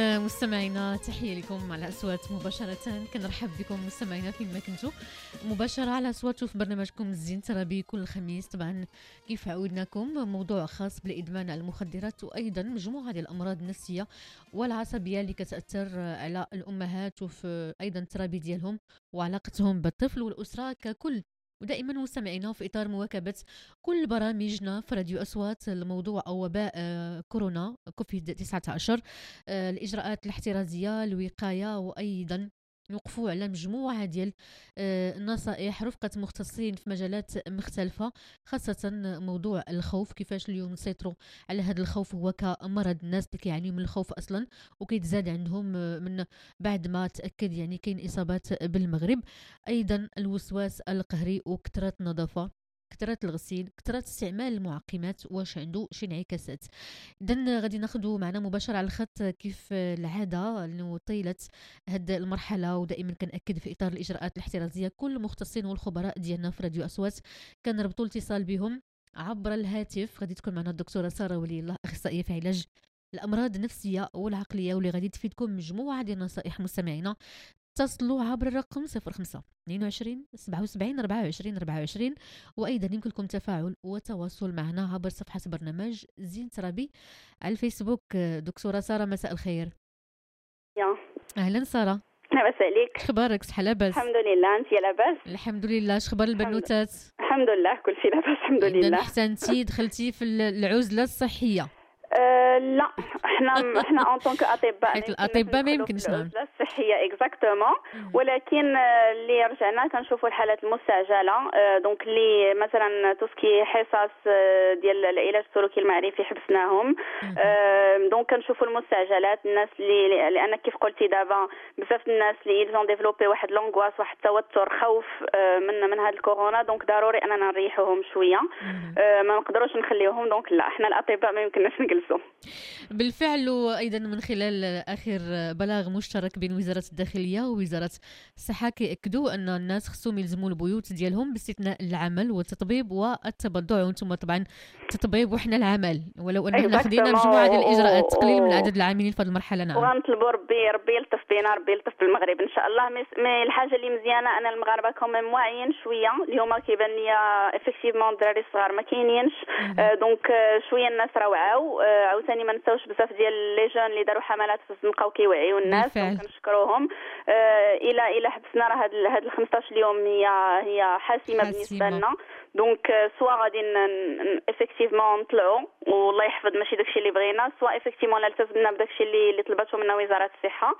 مستمعينا تحية لكم على أصوات مباشرة. كنرحب بكم مستمعينا فين ما كنتوا مباشرة على أصوات في برنامجكم الزين ترابي كل خميس. طبعا كيف عودناكم موضوع خاص بالإدمان على المخدرات وأيضا مجموعة ديال الأمراض النفسية والعصبية اللي كتأثر على الأمهات وفي أيضا الترابي ديالهم وعلاقتهم بالطفل والأسرة ككل. ودائما مستمعينا في إطار مواكبة كل برامجنا في راديو أصوات الموضوع أو وباء كورونا كوفيد 19، الإجراءات الاحترازية الوقاية وأيضا نوقفوا على مجموعة ديال النصائح رفقة مختصين في مجالات مختلفة، خاصة موضوع الخوف، كيفاش اليوم نسيطروا على هذا الخوف هو كمرض. الناس اللي كيعانيوا من الخوف أصلا وكيتزاد عندهم من بعد ما تأكد يعني كاين إصابات بالمغرب. أيضا الوسواس القهري وكثرة النظافة، كثرة الغسيل، كثرة استعمال المعقمات، واش عنده شي انعكاسات. إذن غادي ناخذوا معنا مباشرة على الخط كيف العادة لأنه طيلة هاد المرحلة، ودائما كنأكد في إطار الإجراءات الاحترازية كل المختصين والخبراء ديالنا في راديو أصوات كنربطوا الاتصال بهم عبر الهاتف. غادي تكون معنا الدكتورة سارة ولي الله، أخصائية في علاج الأمراض النفسية والعقلية، واللي غادي تفيدكم مجموعة ديال النصائح. مستمعينا اتصلوا عبر الرقم 05 22 77 24 24، وأيضا يمكن لكم تفاعل وتواصل معنا عبر صفحة برنامج زين ترابي على الفيسبوك. دكتورة سارة مساء الخير. يا أهلا سارة، لاباس عليك؟ شخبارك؟ صحة لاباس؟ الحمد لله، انت لاباس؟ الحمد لله. شخبار البنوتات؟ الحمد لله كل شيء لاباس الحمد إذن لله. احسنتي دخلتي في العزلة الصحية؟ لا احنا ان طونك اطباء حيث الأطباء ما يمكنش. نعم العزله الصحيه اكزاكتومون، ولكن اللي رجعنا كنشوفوا الحالات المستعجله. دونك اللي مثلا توسكي حصص ديال العلاج السلوكي المعرفي حبسناهم. دونك كنشوفوا المستعجلات، الناس اللي لان كيف قلتي دابا بزاف الناس اللي يلزون ديفلوبي واحد لونغواس، واحد التوتر، خوف من هذا الكورونا. دونك ضروري اننا نريحوهم شويه، ما نقدروش نخليوهم. دونك لا، احنا الاطباء ما يمكنناش نجلسوا. بالفعل، وأيضا من خلال آخر بلاغ مشترك بين وزارة الداخلية ووزارة الصحة كيأكدوا أن الناس خصهم يلزموا البيوت ديالهم باستثناء العمل والتطبيب والتبضع، وانتم طبعا التطبيب وحنا العمل، ولو أننا خدينا مجموعة ديال الإجراءات تقليل من عدد العاملين في هذه المرحلة. نعم، وغنطلبوا ربي يلطف بينا، ربي يلطف بالمغرب ان شاء الله. مي الحاجه اللي مزيانه انا المغاربه كوميم واعيين شويه اليوم. كيبان لي افيكتيفمون الدراري الصغار ما كاينينش، دونك شويه الناس راه وعاو. عاوتاني ما نساوش بزاف ديال لي جون اللي داروا حملات في الزنقه وكيوعيوا الناس، كنشكروهم. الى حبسنا راه هاد ال 15 يوم هي حاسمه بالنسبه لنا. دونك سوا غادي افيكتيفمون نطلعوا والله يحفظ ماشي داكشي اللي بغينا، سوا افيكتيفمون التزمنا بداكشي اللي طلبته منا وزاره الصحه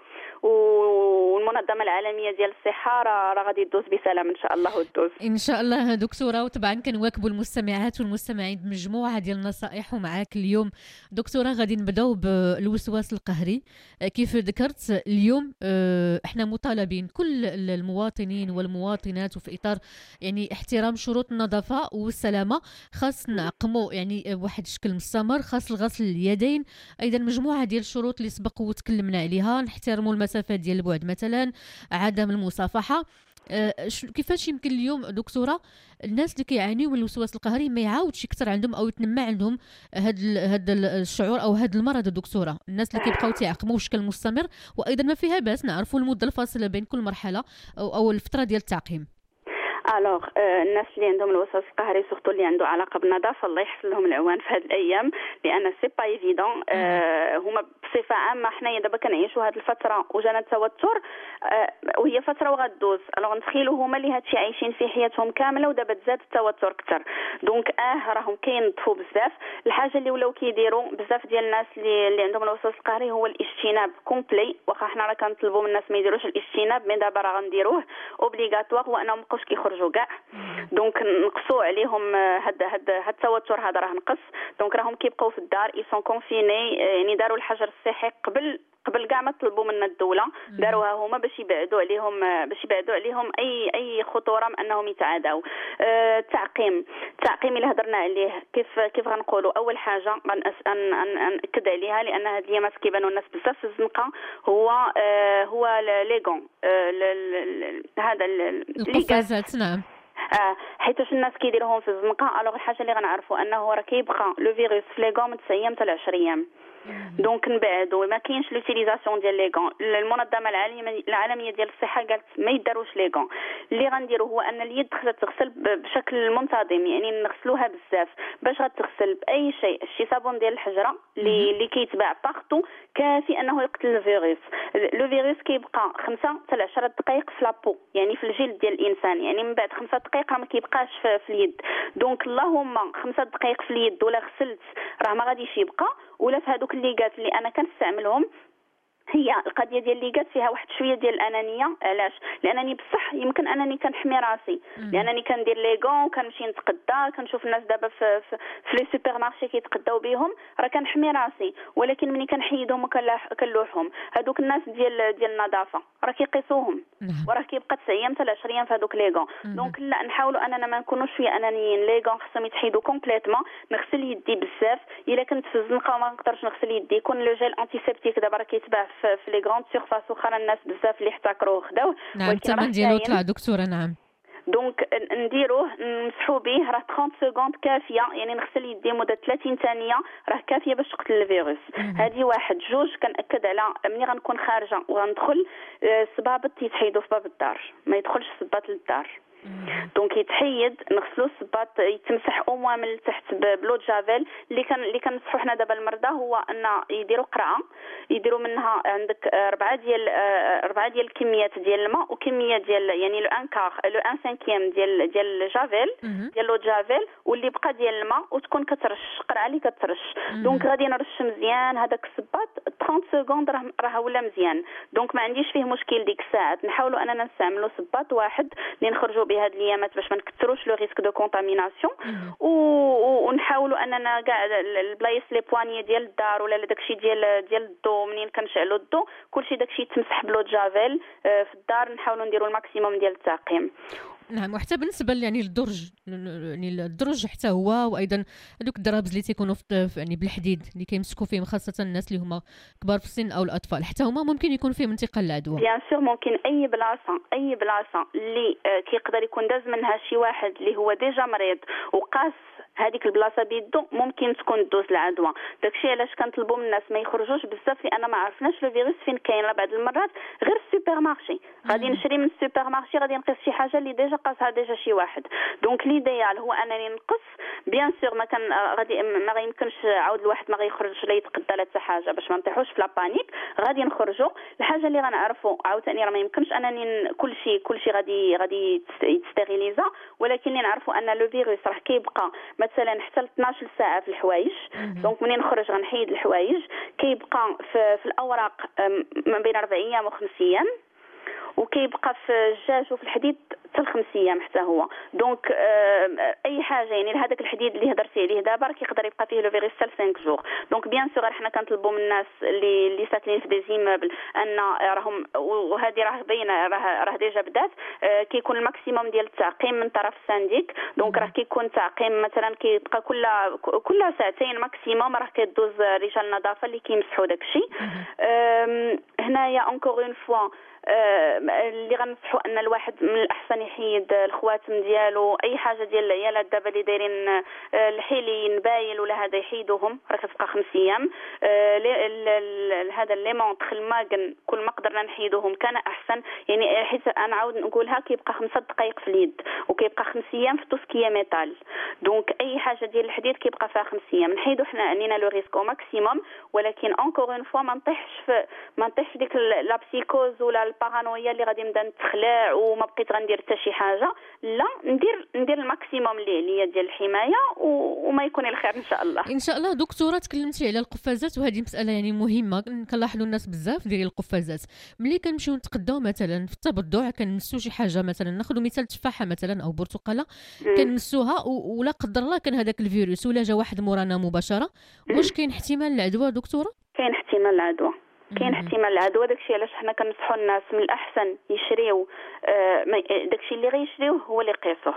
والمنظمه العالميه ديال الصحه، راه غادي تدوز بسلام ان شاء الله. وتدوز ان شاء الله دكتوره. وطبعا كنواكبوا المستمعات والمستمعين بمجموعه ديال النصائح، ومعاك اليوم دكتوره غادي نبداو بالوسواس القهري. كيف ذكرت اليوم احنا مطالبين كل المواطنين والمواطنات، وفي اطار يعني احترام شروط النظافه والسلامه، خاص نعقموا يعني واحد الشكل مستمر، خاص الغسل اليدين، ايضا مجموعه ديال الشروط اللي سبق وتكلمنا عليها، نحترموا المسافات ديال البعد مثلا، عدم المصافحه. كيفاش يمكن اليوم دكتوره الناس اللي كيعانيوا من الوسواس القهري ما يعاودش يكثر عندهم او يتنمى عندهم هذا الشعور او هذا المرض دكتوره؟ الناس اللي كيبقاو تيعقموا بشكل مستمر، وايضا ما فيها باس نعرفوا المده الفاصله بين كل مرحله او الفتره ديال التعقيم. الوغ الناس اللي عندهم الوسواس القهري سورتو اللي عنده علاقه بالنظافه، الله يحسن لهم العوان في هذه الايام، لان سي با ايفيدون. هما بصفه عامه حنايا دابا كنعيشوا هذه الفتره وجانا التوتر، وهي فتره وغدوز. الوغ نتخيلوا هما اللي هادشي عايشين في حياتهم كامله، ودابا تزاد التوتر اكثر. دونك راهم كينظفوا بزاف. الحاجه اللي ولاو كيديروا بزاف ديال الناس اللي عندهم الوسواس القهري هو الاجتناب كومبلي. واخا حنا راه كنطلبوا من الناس ما يديروش الاجتناب، مي دابا راه غنديروه اوبليغاتوار، وانهم مابقاوش كيخرجوا كاع. دونك نقصوا عليهم هاد التوتر هذا، راه نقص. دونك راهم كيبقاو في الدار، اي سون كونفيني، يعني داروا الحجر الصحي قبل كاع ما طلبوا منا الدوله، داروها هما باش يبعدوا عليهم اي خطوره من انهم يتعادوا. التعقيم اللي هضرنا عليه، كيف غنقولوا؟ اول حاجه غنأكد عليها، لان هاد اليامات كيبانوا الناس بزاف في الزنقه، هو ليغون، هذا القفازات. نعم، حيتاش الناس كيديروهم في الزنقه. الوغ الحاجه اللي غنعرفوا انه راه كيبقى لو فيروس في لي غوم 9 ايام حتى 10 ايام. دونك نبعدوا، ما كاينش لوتيليزاسيون ديال لي غون. المنظمه العالميه ديال الصحه قالت ما يداروش لي غون. اللي غنديروا هو ان اليد خصها تغسل بشكل منتظم، يعني نغسلوها بزاف. باش غتغسل باي شيء، شي صابون ديال الحجره اللي كيتباع باغتو كافي انه يقتل الفيروس. لو فيروس كيبقى 5 حتى 10 دقائق في لابو، يعني في الجلد ديال الانسان، يعني من بعد 5 دقائق راه ما كيبقاش في اليد. دونك اللهم 5 دقائق في اليد ولا غسلت راه ما غاديش يبقى. ولا في هذوك الليغات اللي انا كنستعملهم، هي القضيه ديال الليغات فيها واحد شويه ديال الانانيه. علاش؟ لانني بصح يمكن انني كنحمي راسي، لانني كندير لي غون، كنمشي نتقدا، كنشوف الناس دابا في لي سوبر مارشي كيتقداو بهم، راه كنحمي راسي. ولكن ملي كنحيدهم وكنلوحهم، هذوك الناس ديال النظافه راه كيقيسوهم، وراه كيبقى 9 ايام حتى 10 ايام في هذوك لي غون. دونك لا، نحاولوا اننا ما نكونوش شويه انانيين. لي غون خصهم يتحيدوا كومبليتمون. نغسل يدي بزاف، الا كنت في الزنقه وما نقدرش نغسل يدي، يكون لو جيل انتيسيبتيك دابا راه كيتباع في لي غروند سيرفاس، وخا الناس بزاف اللي احتكروه خداوه. نعم، الثمن ديالو طلع دكتوره. نعم، دونك نديروه نمسحوا به، راه 30 سكوند كافيه، يعني نغسل يدي مده 30 ثانيه راه كافيه باش تقتل الفيروس. هذه واحد. جوج، كنأكد على ملي غنكون خارجه وغندخل، الصبابط يتحيدوا في باب الدار، ما يدخلش الصباط للدار. دونك يتحيد، نغسلو الصباط، يتمسح او موان من التحت بلو جافيل. اللي كنصحوا حنا دابا المرضى هو ان يديروا قرعه، يديروا منها عندك 4 ديال الكميات ديال الماء، وكميه ديال يعني لو 1 5 ديال الجافيل، ديال لو جافيل، واللي بقى ديال الماء، وتكون كترش قرعه اللي كترش. دونك غادي نرش مزيان هذاك الصباط 30 سكوند، راه ولا مزيان. دونك ما عنديش فيه مشكل ديك الساعات. نحاولوا اننا نستعملوا صباط واحد اللي نخرجوا بهاد الايامات باش ما نكثروش لو ريسك دو كونتاميناسيون. ونحاولوا اننا كاع البلايص لي بواني ديال الدار ولا داكشي ديال الضو، منين كنشعلوا الضو كلشي داكشي يتمسح بلو جافيل. في الدار نحاولوا نديروا الماكسيموم ديال التعقيم. نعم، وحتى بالنسبه يعني للدرج، يعني الدرج حتى هو، وايضا هذوك الدرابز اللي تيكونوا يعني بالحديد اللي كيمسكوا فيهم خاصه الناس اللي هما كبار في السن او الاطفال، حتى هما ممكن يكون فيهم انتقال العدوى. بيان سور ممكن اي بلاصه اللي كيقدر يكون داز منها شي واحد اللي هو ديجا مريض وقاس هذيك البلاصه بيدو، ممكن تكون دوز العدوى. داكشي علاش كنطلبوا من الناس ما يخرجوش بزاف، لان ما عرفناش لو فيروس فين كاين. بعض المرات غير السوبر مارشي غادي نشري من السوبر مارشي، غادي نقيس شي حاجه اللي ديجا قاسها ديجا شي واحد. دونك ليديال هو انني نقص. بيان سور ما كان غادي ما غيمكنش عاود الواحد ما غيخرج لا يتقدى لا حتى حاجه باش ما نطيحوش في لابانيك. غادي نخرجوا. الحاجه اللي غنعرفوا عاوتاني راه ما يمكنش انني كلشي غادي يتستيريليزا، ولكن اللي نعرفوا ان لو فيروس راه كيبقى مثلا حتى 12 ساعه في الحوايج. دونك منين نخرج غنحيد الحوايج. كيبقى في الاوراق ما بين 4 ايام و 5 ايام، وكيبقى في الدجاج وفي الحديد حتى 5 ايام حتى هو. دونك اي حاجه يعني هذاك الحديد اللي هضرتي عليه دابا راه كيقدر يبقى فيه لو فيروس حتى 5 جور. دونك بيان سور حنا كنطلبوا من الناس اللي ساكنين في دي زيمابل ان راهم، وهذه راه باينه، راه ديجا بدات، كيكون الماكسيموم ديال التعقيم من طرف السانديك. دونك راه كيكون تعقيم مثلا كيبقى كل ساعتين ماكسيموم، راه كيدوز رجال النظافه اللي كيمسحوا داكشي. هنايا اونكور اون فوا اللي غنصحوا ان الواحد من الاحسن يحيد الخواتم ديالو، اي حاجه ديال العيالات دابا اللي دايرين الحيلين بايل ولا هذا يحيدوهم، راه كتبقى 5 ايام. هذا لي مونطخ الماغن كل ما قدرنا نحيدوهم كان احسن. يعني حيت انا عاود نقولها كيبقى 5 دقائق في اليد، وكيبقى 5 ايام في توسكيه ميتال. دونك اي حاجه ديال الحديد كيبقى فيها 5 ايام. نحيدو حنا عنينا لو ريسك او ماكسيموم، ولكن اونكور اون فوا ما نطيحش ديك لا بسيكوز ولا البارانويا اللي غادي نبدا نتخلع وما بقيت غندير حتى شي حاجه. لا، ندير الماكسيموم اللي هي ديال الحمايه، وما يكون الخير ان شاء الله. ان شاء الله. دكتوره، تكلمتي على القفازات، وهذه مساله يعني مهمه. كنلاحظوا الناس بزاف ديال القفازات ملي كنمشيو نتقداو مثلا في التبضع، كنمسوا شي حاجه، مثلا ناخذ مثال تفاحه مثلا او برتقاله، كنمسوها ولا قدر الله كان هذاك الفيروس ولا جا واحد مورانا مباشره، واش كاين احتمال العدوى دكتوره؟ كاين احتمال العدوى. داكشي علاش حنا كنصحوا الناس من الاحسن يشريو داكشي اللي غيشريوه هو اللي يقيسوه.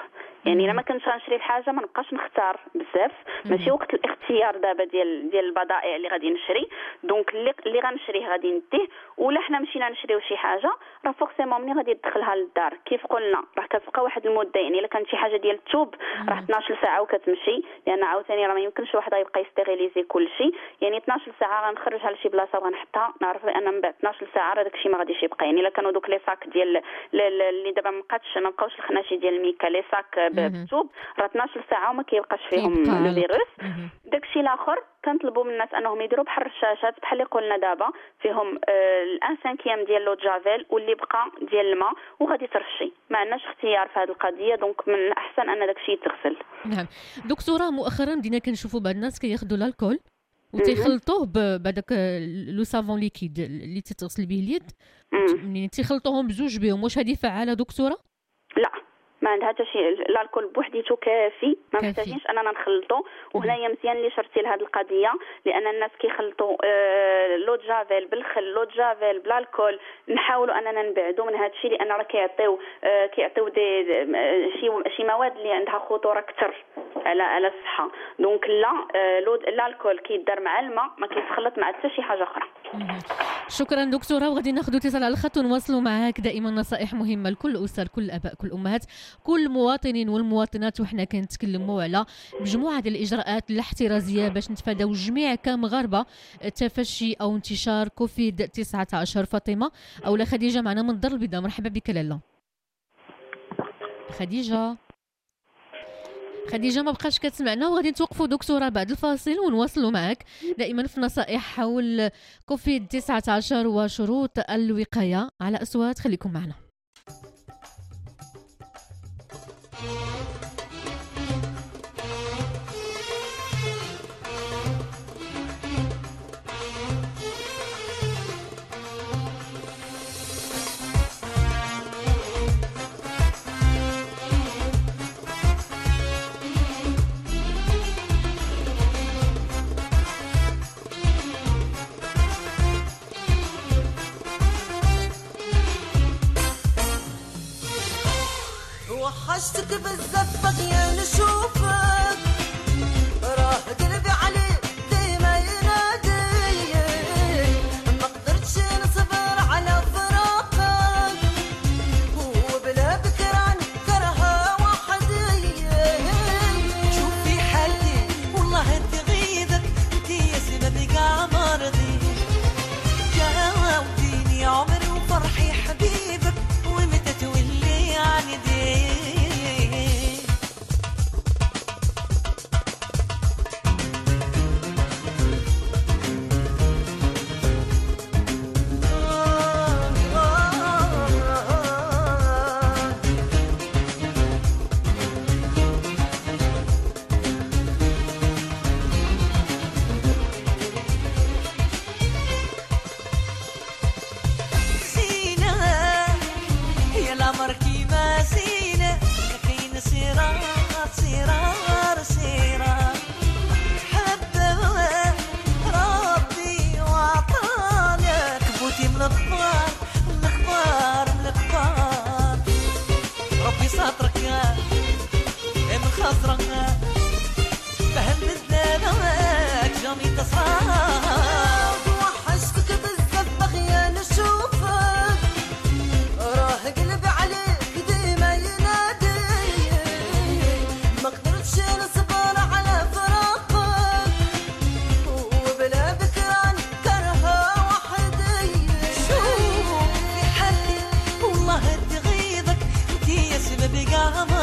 يعني الا ما كنتش غنشري الحاجه ما نبقاش نختار بزاف. ماشي وقت الاختيار دابا ديال البضائع اللي غادي نشري. دونك اللي غنشريه غادي نديه. ولا حنا مشينا نشريو شي حاجه راه فورسيمون ملي غادي تدخلها للدار كيف قلنا راه كتبقى واحد المده. يعني الا كانت شي حاجه ديال الثوب راه 12 ساعه وكتمشي، لان عاوتاني راه ما يمكنش واحد يبقى يستيريليزي كلشي. يعني 12 ساعه غنخرجها لشي بلاصه وغنحطها نعرف بان من بعد 12 ساعه راه داكشي ما غاديش يبقى. يعني الا كانوا دوك لي ساك ديال اللي دابا ما بقاوش الخناشي ديال الميكا لي ساك بالثوب راه 12 ساعه وما كيبقاش فيهم الفيروس. داكشي الاخر كنطلبوا من الناس انهم يديروا بحال الرشاشات بحال اللي قلنا دابا فيهم الان سانكيام ديال لو جافيل واللي بقى ديال الماء وغادي ترشي. ما عندناش اختيار في هذه القضيه. دونك من الاحسن ان داكشي يتغسل. نعم دكتوره، مؤخرا بدينا كنشوفوا بعض الناس كياخذوا الكحول وتيخلطوه بهذاك لو سافون ليكيد اللي تتغسل به اليد، منين تيخلطوهم بزوج بهم. واش هذه فعاله دكتوره؟ لا ما عندها حتى شيء. الكحول بوحديته كافي، ما محتاجينش اننا نخلطو. وهنايا مزيان اللي شرتي لهاد القضيه، لان الناس كيخلطوا لو جافيل بالخل، لو جافيل بلا الكحول. نحاولوا اننا نبعدوا من هذا الشيء لان راه كيعطيو شي مواد اللي عندها خطوره اكثر على الصحه. دونك لا الكحول كيدار مع الماء، ما كيتخلط مع حتى شي حاجه اخرى. شكرا دكتوره، وغادي ناخذ اتصال على الخط ونواصلوا معاك. دائما نصائح مهمه لكل اسر، كل اباء، كل امهات، كل المواطنين والمواطنات. وحنا كنتكلموا على مجموعه ديال الاجراءات الاحترازيه باش نتفاداو جميع كمغاربه تفشي او انتشار كوفيد 19. فاطمه اولا خديجه معنا من الدار البيضاء، مرحبا بك لاله. خديجه ما بقاش كتسمعنا، وغادي نتوقفوا دكتوره بعد الفاصل ونواصلوا معك دائما في نصائح حول كوفيد 19 وشروط الوقايه. على اصوات خليكم معنا. وحشتك بزاف باغية نشوفك، راه قلبي عليك ديما ينادي، ما قدرتش نصبر على فراقك، وبلا بكران كرهة وحدي. شوفي حالي والله تغيظك انتي يا سبب كاع مرضي، جاوبتيني عمري وفرحي حبيبك ومتى تولي عندي. وحشتك بزاف باغية نشوفك، راه قلبي عليك ديما ينادي، ما قدرتش نصبر على فراقك، وبلا بكران كرهة وحدي. شوفي حالي والله تغيظك انتي يا سبب كاع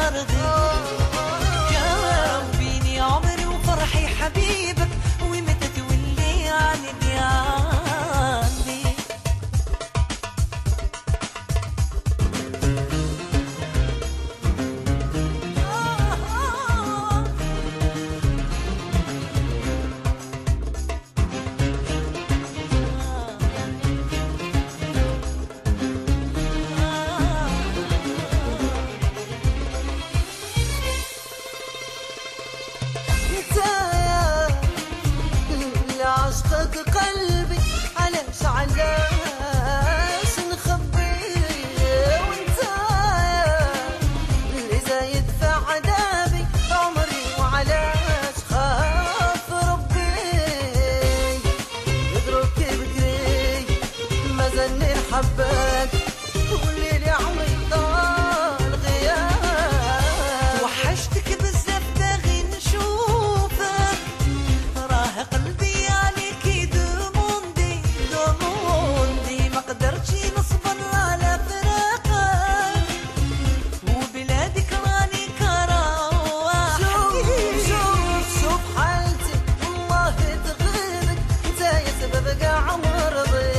حبك والليل يا عمري ضال غياب. وحشتك بزاف باغي نشوفك راه قلبي عليك دوموندي ما قدرتش نصبر على فراقك وبلادك راني كروح. شوف حالتي والله تغيبك انت يا سبب كاع مرضي.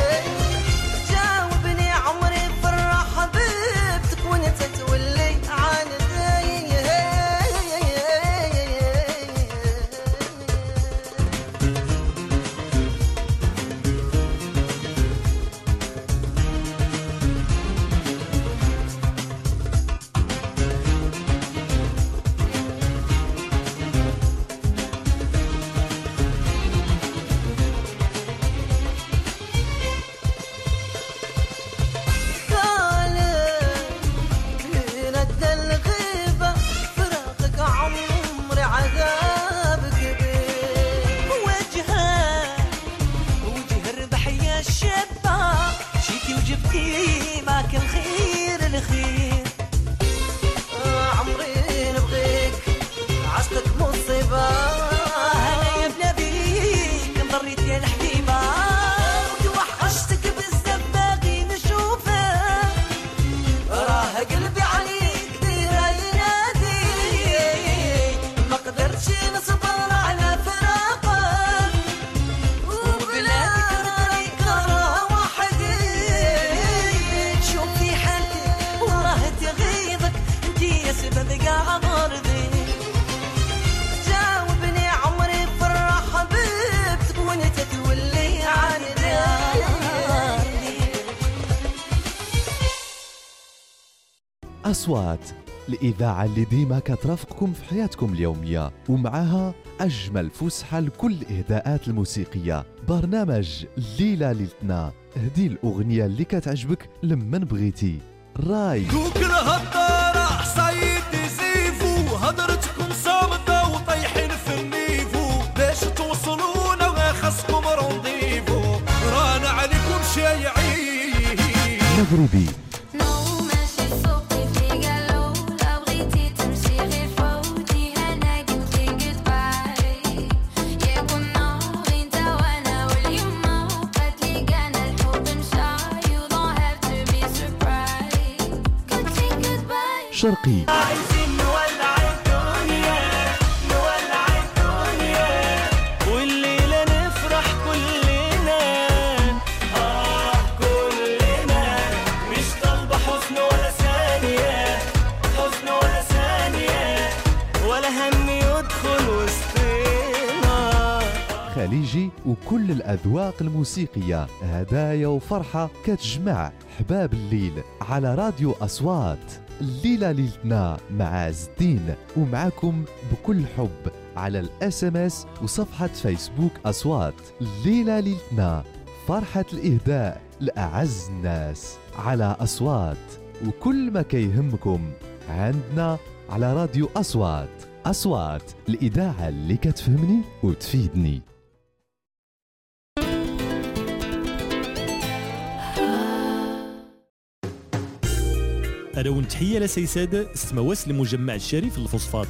جاوبني عمري فرح حبيبتك وانت تولي عندي. معك الخير عمري نبغيك عشقك مصيبة. انا يا بلابيك مضريت يا الحبيبة. وحشتك بزاف باغي نشوفك راه قلبي عليك دايرة ينادي. ما قدرتش نصبر على فراقك وبلادك راني كره وحدي. شوفي حالتي والله تغيظك انتي يا سبب كاع مرضي. جاوبني عمري فرح حبيبتك وانت تولي عندي. أصوات الإذاعة اللي ديما كترافقكم في حياتكم اليومية ومعها أجمل فسحة لكل الإهداءات الموسيقية. برنامج الليلة ليلتنا، هدي الأغنية اللي كتعجبك لمن بغيتي. راي دوك الهضارة حصايد زيفو هضرتكم صامتة وطيحين في النيفو باش توصلونا خاصكم رونديفو رانا عليكم شايعين. مغربي شرقي عايزين نولع الدنيا والليلة نفرح كلنا كلنا مش طالبة حزن ولا ثانية ولا هم يدخل وسطنا. خليجي وكل الأذواق الموسيقية، هدايا وفرحة كتجمع حباب الليل على راديو أصوات. الليلة ليلتنا مع عز الدين ومعكم بكل حب على الاس ام اس وصفحة فيسبوك أصوات. الليلة ليلتنا فرحة الإهداء لأعز الناس على أصوات، وكل ما كيهمكم عندنا على راديو أصوات. أصوات الإذاعة اللي كتفهمني وتفيدني. ألو تحية لسيساد استمواس لمجمع الشريف الفوسفات.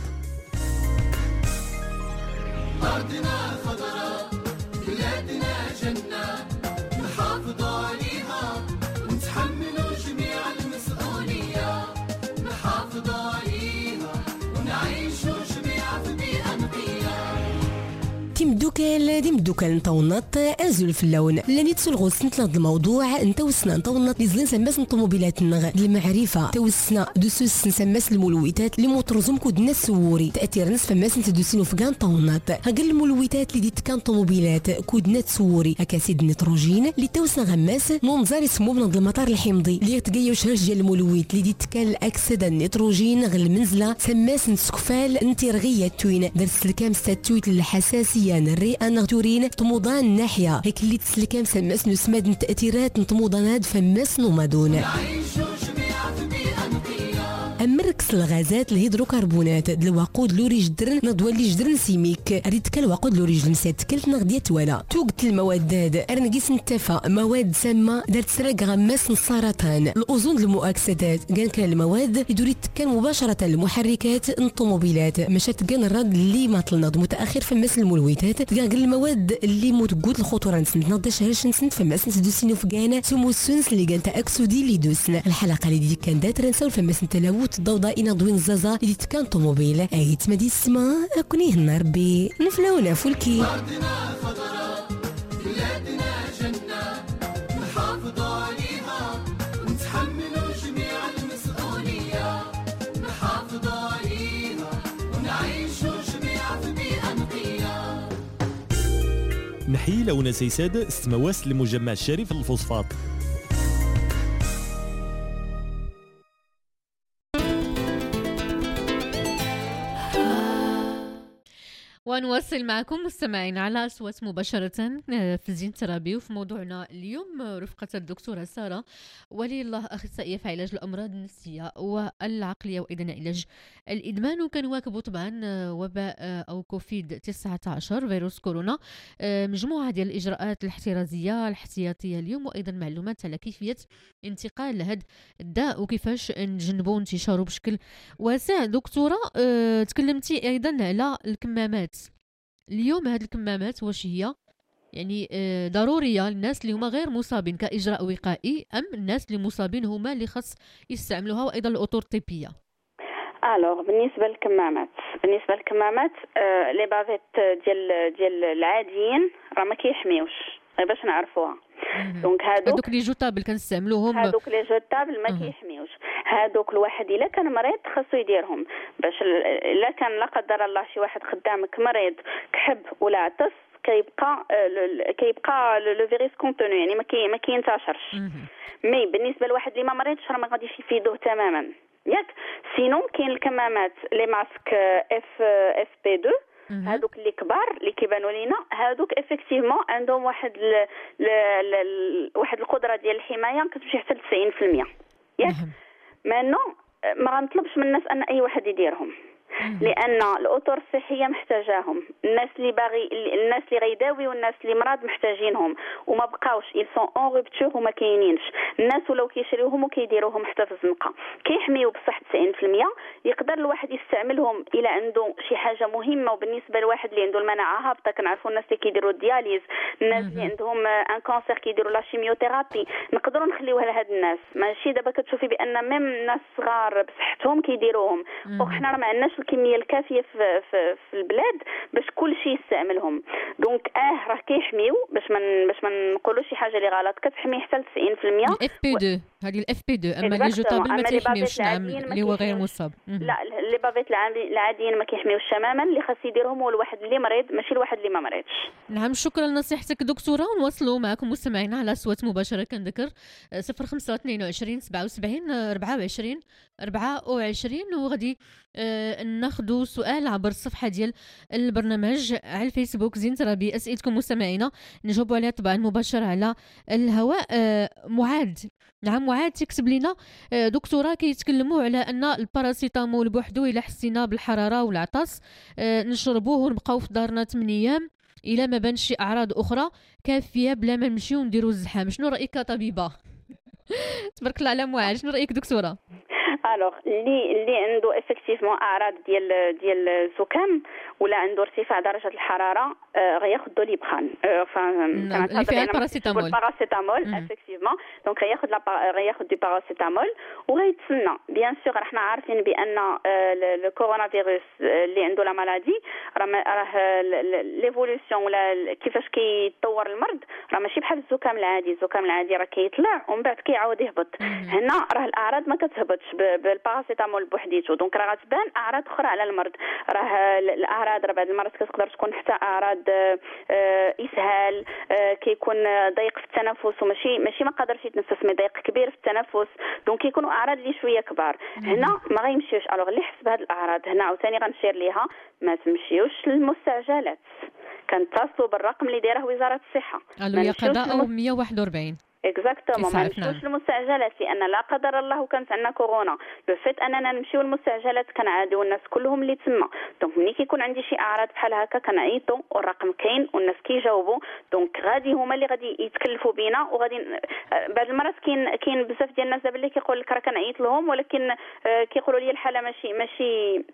أرضنا خضراء بلادنا جنة نحافظوا عليها ونتحملوا جميع المسؤولية. نحافظوا عليها ونعيشوا جميعا في بيئة نقية. ديم دوكال نطونط ازول في اللون لاني تسولغو سنت لهاد الموضوع نتوسنا نطونط لي زلين سماس الطوموبيلات المعرفه توسنا دوسوس نسماس المولويتات اللي موترزم كود الناس سوري تاثير ناس فماس نتدوسينو في كان طونط هاكل المولويتات اللي ديت كان طوموبيلات كود نات سوري اكاسيد النيتروجين اللي توسنا غماس منظر اسمه بنض المطار الحمضي اللي تقيو شهج ديال المولويت اللي ديت كان الاكسده النيتروجين غير المنزله سماس نسكفال انترغيه توين درس الكام ستاتويت الحساسيه الرئه نغتورين طموضان الناحيه هيك اللي تسلكام سماس نسماد التاثيرات نطموضانات فماس نومادون اما ركس الغازات الهيدروكربونات د الوقود لوري جدرن نضوى لي جدرن سيميك ريت الوقود لوري جنسات كلت نغديت ولا توقت المواد ارنقيس نتفا مواد سامه دارت سرق غماس السرطان الاوزون المؤكسدات كان المواد يدوري كان مباشره المحركات الطوموبيلات مشات كان الرد اللي ما تنض متاخر في مس الملويتات كان المواد اللي موجود الخطوره نتنض شهرش نسنت في مس ندوسينو في كان سمو السنس اللي كان تاكسودي اللي دوسنا الحلقه اللي دي كان دات رنساو في مس التلوث ضوضاء دوين الزازا اللي كان طوموبيل ايت مدي السما اكونيه النار بي نفلاونا فولكي أرضنا خضراء بلادنا جنة نحافظوا عليها ونتحملوا جميع المسؤولية نحافظوا عليها ونعيشوا جميعا في بيئة نقية. نحيي لونا سيساد استمواس لمجمع الشريف الفوسفات. ونواصل معكم مستمعين على أصوات مباشرة في زين ترابي. وفي موضوعنا اليوم رفقة الدكتورة سارة ولي الله أخصائية في علاج الأمراض النفسية والعقلية وأيضا علاج الإدمان. وكنواكبوا طبعا وباء أو كوفيد 19 فيروس كورونا مجموعة ديال الإجراءات الاحترازية الاحتياطية اليوم وأيضا معلومات على كيفية انتقال هذا الداء وكيفاش نجنبوا انتشاره بشكل واسع. دكتورة تكلمتي أيضا على الكمامات اليوم. هذه الكمامات واش هي يعني ضروريه للناس اللي هما غير مصابين كاجراء وقائي ام الناس اللي مصابين هما اللي خاص يستعملوها وايضا الاطر الطبيه؟ بالنسبه للكمامات لي بافيت ديال العاديين راه ما كيحميوش باش نعرفوها. دونك هادوك لي جوتابل كنستعملوهم هادوك لي جوتابل ما كيحميوش. هادوك الواحد الا كان مريض خاصو يديرهم باش الا كان لا قدر الله شي واحد خدامك مريض كحب ولا عطس كيبقى لو فيروس كونتوني يعني ما كينتشرش. مي بالنسبه لواحد اللي ما مريضش راه ما غاديش يفيدوه تماما ياك. سينو كاين الكمامات لي ماسك اف بي 2 هادوك اللي كبار اللي كيبانوا لينا هادوك افكتيفمون عندهم واحد واحد القدره ديال الحمايه كتمشي حتى ل 90% ياك. مانو ما غنطلبش من الناس ان اي واحد يديرهم لان الاطر الصحيه محتاجاهم. الناس اللي غيداويو الناس اللي مرض محتاجينهم وما بقاوش ils sont en rupture وما كاينينش. الناس ولاو كيشريوهم وكيديروهم حتى في الزنقه كيحميو بصح 90%. يقدر الواحد يستعملهم الا عنده شي حاجه مهمه. وبالنسبه لواحد اللي عنده المناعه هابطه كنعرفوا الناس اللي كيديروا الدياليز الناس اللي عندهم ان كانسير كيديروا لا شيميوثيرابي نقدروا نخليوها لهاد الناس. ماشي دابا كتشوفي بان ميم الناس صغار بصحتهم كيديروهم وحنا راه ما عندناش الكميه الكافيه في البلاد باش كل شيء يستعملهم. دونك راه كيحميو باش ما نقولوش شي حاجه اللي غلط كتحمي حتى ل 90%. الاف بي 2 هذه الاف بي 2 اما لي جوتابل ما كيحميوش. نعم اللي هو غير مصاب. لا لي بافيت العاديين ما كيحميوش تماما. اللي خاص يديرهم هو الواحد اللي مريض ماشي الواحد اللي ما مريضش. نعم شكرا لنصيحتك دكتوره. ونواصلوا معكم مستمعينا على صوت مباشره. كنذكر 0522 77 24 24 وغادي ناخذوا سؤال عبر الصفحه ديال البرنامج على الفيسبوك زين ترابي. اسئلتكم مستمعينا نجاوبوا عليها طبعا مباشر على الهواء. معاد نعم معاد تكتب لنا دكتوره كيتكلموا على ان الباراسيتامول بوحدو الا حسينا بالحراره والعطس نشربوه ونبقاو في دارنا 8 ايام الا ما بانش شي اعراض اخرى كافيه بلا ما نمشيو ونديروا الزحام. شنو رايك كطبيبه؟ تبارك الله على معاد. شنو رايك دكتوره؟ اللي عنده افكتيفمون اعراض ديال الزكام ولا عنده ارتفاع درجه الحراره غياخذ دوليبران اللي فيها الباراسيتامول افكتيفمون. دونك غياخذ دي باراسيتامول وغيتسنى. بيان سور احنا عارفين بان الكورونا فيروس اللي عنده لا مالادي راه ليفولوسيون ولا كيفاش كيتطور المرض راه ماشي بحال الزكام العادي. الزكام العادي راه كيطلع ومن بعد كيعاود يهبط. هنا راه الاعراض ما كتهبطش بالباراسيتامول بوحديته. دونك راه غتبان اعراض اخرى على المرض. راه الاعراض راه بعض المرات كتقدر تكون حتى اعراض اسهال كيكون ضيق في التنفس وماشي ما قادرش يتنفس مي ضيق كبير في التنفس. دونك كيكونوا اعراض اللي شويه كبار. هنا ما غيمشيوش. الوغ اللي حس بهاد الاعراض هنا عاوتاني غنشير ليها ما تمشيوش للمستعجلات. كنتصلوا بالرقم اللي دايره وزاره الصحه. الو يا قضاء 141 اكزاكتومون ما نمشيوش للمستعجلات، لان لا قدر الله وكانت عندنا كورونا لو فيت اننا نمشيو للمستعجلات كنعاديو الناس كلهم اللي تما. دونك ملي كيكون عندي شي اعراض بحال هكا كنعيطوا والرقم كاين والناس كيجاوبوا، دونك غادي هما اللي غادي يتكلفوا بينا. وغادي بعض المرات كاين بزاف ديال الناس دابا اللي كيقول لك راه كنعيط لهم، ولكن كيقولوا لي الحاله ماشي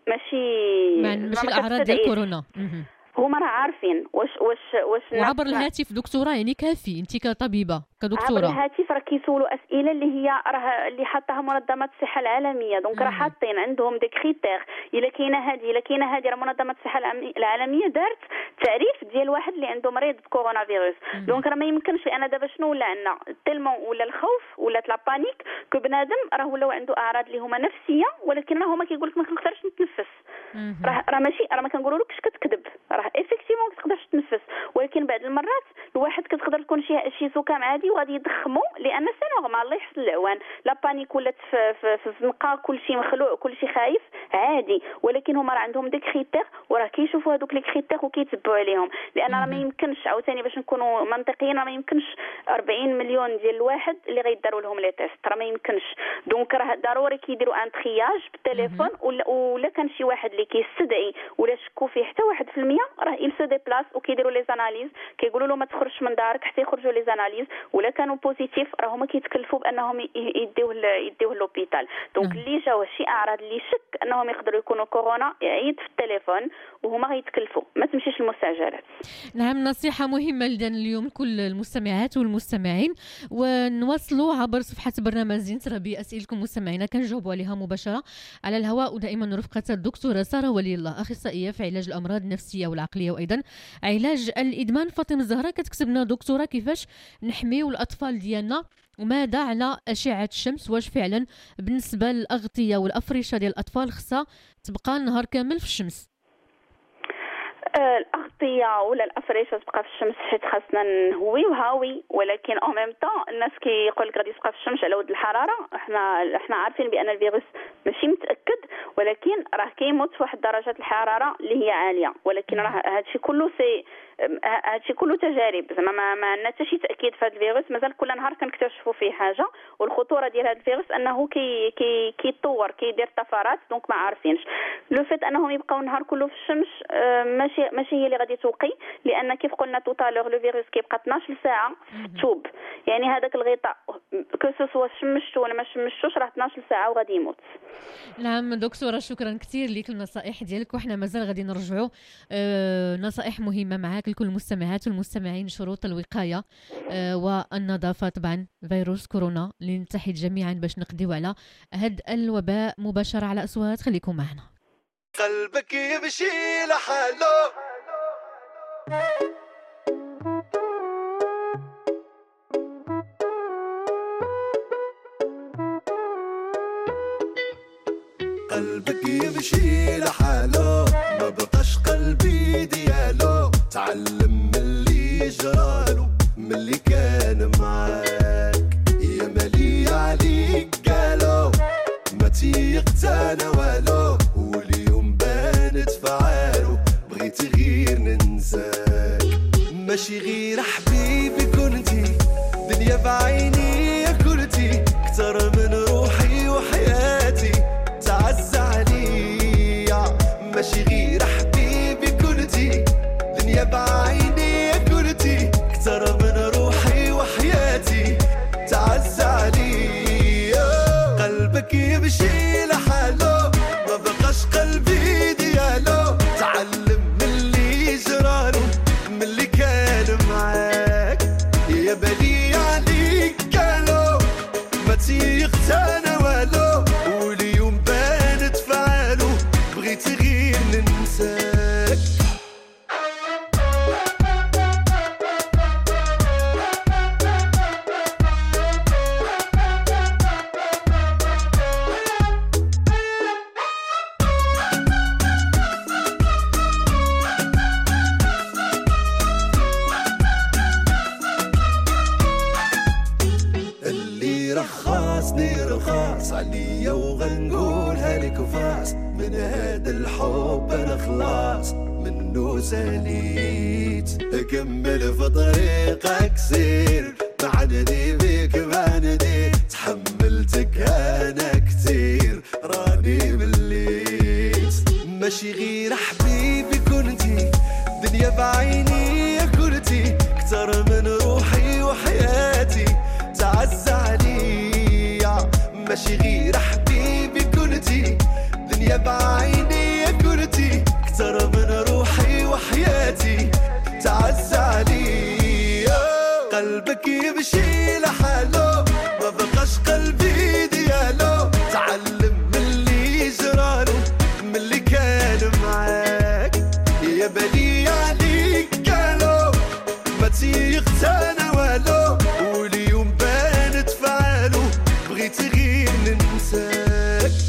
الاعراض ديال كورونا. هما راه عارفين واش وعبر الهاتف دكتوره يعني كافي انت كطبيبه كدكتوره. عبر الهاتف راه كيسولوا اسئله اللي هي راه اللي حطها منظمه الصحه العالميه. دونك راه حاطين عندهم دي كريتير، الا كاينه هذه راه منظمه الصحه العالميه دارت تعريف ديال واحد اللي عنده مريض بكورونا فيروس. دونك راه ما يمكنش، لان دابا شنو ولا عندنا تيلمون ولا الخوف ولا لا بانيك كو بنادم راه ولاو عنده اعراض اللي هما نفسيه، ولكن راه هما كيقول لك ما كنقدرش نتنفس. راه ماشي راه ما كنقولولكش كتكذب، راه افيكتيفون ما كتقدرش تنفس، ولكن بعض المرات الواحد كتقدر تكون شي زكام عادي وغادي يضخمو لان سي نورمال الله يحسن العوان. لا بانيك ولات في الزنقه، كلشي مخلوع كلشي خايف عادي، ولكن هما راه عندهم دي كريتير وراه كيشوفوا هذوك لي كريتير وكيتبعوا عليهم. لان راه ما يمكنش عاوتاني باش نكونوا منطقيين، راه ما يمكنش 40 مليون ديال الواحد اللي غيداروا لهم لي تيست، راه ما يمكنش. دونك راه ضروري كيديروا ان ترياج بالتليفون، ولا كان شي واحد اللي كيستدعي ولا شكوا فيه حتى 1% راه يل سو ديبلاس وكيديروا لي زاناليز، كيقولوا له ما تخرجش من دارك حتى يخرجوا لي زاناليز، ولا كانوا بوزيتيف راه هما كيتكلفوا بانهم يديوه لوبيتال. دونك اللي جاو شي اعراض اللي شك انهم يقدروا يكونوا كورونا يعيط في التليفون وهما غيتكلفوا، ما تمشيش للمستعجلات. نعم، نصيحه مهمه لدينا اليوم كل المستمعات والمستمعين، ونواصلوا عبر صفحه برنامج زين تربي اسئلتكم مستمعينا كنجاوبوا عليها مباشره على الهواء، ودائما رفقه الدكتوره ساره ولي الله اخصائيه في علاج الامراض النفسيه والعقليه وايضا علاج الادمان. فاطمه الزهراء كتكتبنا دكتوره كيفاش نحميو الاطفال ديالنا وماذا على اشعه الشمس؟ واش فعلا بالنسبه للاغطيه والافرشه ديال الاطفال خصها تبقى النهار كامل في الشمس؟ الاغطيه ولا الافريشه تبقى في الشمس حيت خاصنا نهوي، ولكن او ميم طون الناس كيقول لك غادي تبقى في الشمس على ود الحراره. احنا عارفين بان الفيروس ماشي متاكد، ولكن راه كيموت في واحد درجات الحراره اللي هي عاليه، ولكن راه هادشي كله تجارب، زعما ما عندنا حتى شي تاكيد في هذا الفيروس. مازال كل نهار كنكتشفوا فيه حاجه، والخطوره ديال هذا الفيروس انه كيتطور كيدير طفرات. دونك ما عارفينش لو فيت انهم يبقاو النهار كله في الشمس ماشي هي اللي غادي توقي، لان كيف قلنا توتالور لو فيروس كيبقى 12 ساعه في التوب، يعني هذاك الغطاء كو سوا شمشتو ولا ما شمشتوش راه 12 ساعه وغادي يموت. نعم دكتوره، شكرا كثير لك النصائح ديالك، وحنا مازال غادي نرجعوا نصائح مهمه معاك لكل المستمعات والمستمعين. شروط الوقايه والنظافه طبعا فيروس كورونا اللي نتحد جميعا باش نقضيو على هاد الوباء مباشره على اصوات. خليكم معنا. قلبك يمشي لحاله قلبك يمشي لحاله ما بقاش قلبي ديالو، تعلم من اللي جرالو من اللي كان معاك، يا مالي عليك قالو ما تيقتانا والو، واليوم بانت فعالو بغيت غير ننساك. ماشي غير حبيبي كنتي دنيا بعيني كلتي اكتر من روحي وحياتي تعز عليا. ماشي غير حبيبي كنتي دنيا بعيني كلتي اكتر من روحي وحياتي تعز عليا. قلبك يمشي لحاله ما بقاش قلبي ديالو، تعلم من اللي جرالو من اللي كان معاك، يا بالي عليك قالو ما تيقتانا والو، واليوم بانت فعالو بغيت غير ننساك. رخصني رخاص عليا وغنقولها لك فاس، من هذا الحب انا خلاص منو ساليت، اكمل في طريقك سير بعدني بك ماشي غير حبيبي كنتي دنيا بعيني كنتي اكتر من روحي وحياتي تعز علي قلبك يمشي لحاله ما بقاش قلبي ديالو تعلم من اللي جراله من اللي كان معاك يا بلي عليك قالوا ما تيقتانا والو واليوم بانت فعالو بغيت غير ننساك